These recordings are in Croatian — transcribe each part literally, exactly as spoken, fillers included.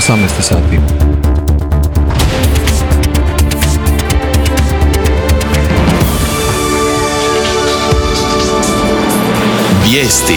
osamnaest sati. Vijesti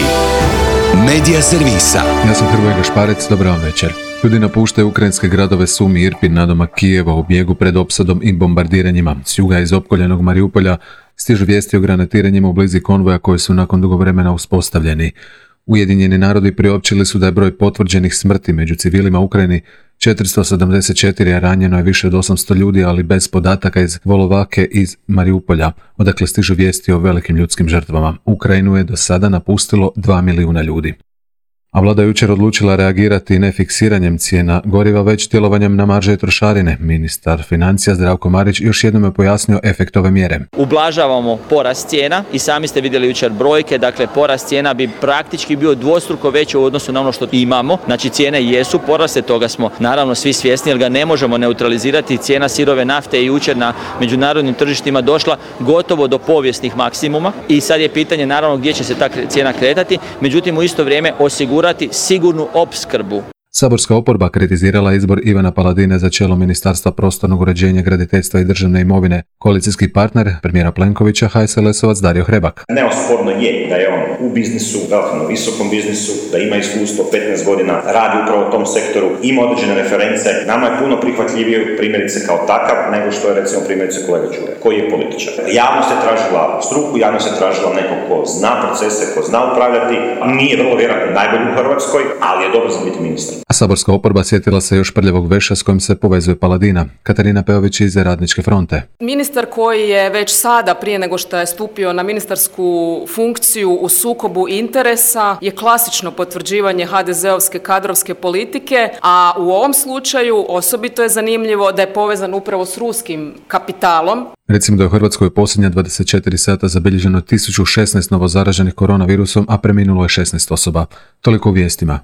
Medija servisa. Ja sam Hrvoje Gašparec, dobar vam večer. Ljudi napuštaju ukrajinske gradove Sumi i Irpin nadomak Kijeva u bijegu pred opsadom i bombardiranjima. S juga iz opkoljenog Mariupolja stižu vijesti o granatiranjima u blizi konvoja koji su nakon dugo vremena uspostavljeni. Ujedinjeni narodi priopćili su da je broj potvrđenih smrti među civilima u Ukrajini četiristo sedamdeset četiri, a ranjeno je više od osamsto ljudi, ali bez podataka iz Volovake iz Mariupolja, odakle stižu vijesti o velikim ljudskim žrtvama. Ukrajinu je do sada napustilo dva milijuna ljudi. A vlada je jučer odlučila reagirati ne fiksiranjem cijena goriva, već djelovanjem na marže i trošarine. Ministar financija Zdravko Marić još jednom je pojasnio efekt ove mjere. Ublažavamo porast cijena i sami ste vidjeli jučer brojke, dakle porast cijena bi praktički bio dvostruko veći u odnosu na ono što imamo. Znači cijene jesu porasle, toga smo naravno svi svjesni jer ga ne možemo neutralizirati. Cijena sirove nafte je jučer na međunarodnim tržištima došla gotovo do povijesnih maksimuma i sad je pitanje naravno gdje će se ta cijena kretati, međutim u isto vrijeme osigurati sigurnu opskrbu. Saborska oporba kritizirala izbor Ivana Paladine za čelo Ministarstva prostornog uređenja, graditeljstva i državne imovine. Koalicijski partner premijera Plenkovića, H S L S-ovac Dario Hrebak. Neosporno je da je on u biznisu, relativno visokom biznisu, da ima iskustvo petnaest godina, radi upravo u tom sektoru, ima određene reference. Nama je puno prihvatljivije primjerice kao takav nego što je recimo primjerice kolega Čuraj, koji je političar. Javnost je tražila struku, javnost je tražila nekog ko zna procese, ko zna upravljati, nije vrlo vjerojatno najbolji u Hrvatskoj, ali je dobro za biti ministar. A saborska oporba sjetila se još prljavog veša s kojim se povezuje Paladina. Katarina Peović iz Radničke fronte. Ministar koji je već sada, prije nego što je stupio na ministarsku funkciju, u sukobu interesa je klasično potvrđivanje ha de zeovske kadrovske politike, a u ovom slučaju osobito je zanimljivo da je povezan upravo s ruskim kapitalom. Recimo da je u Hrvatskoj posljednja dvadeset četiri sata zabilježeno tisuću šesnaest novozaraženih koronavirusom, a preminulo je šesnaest osoba. Toliko u vijestima.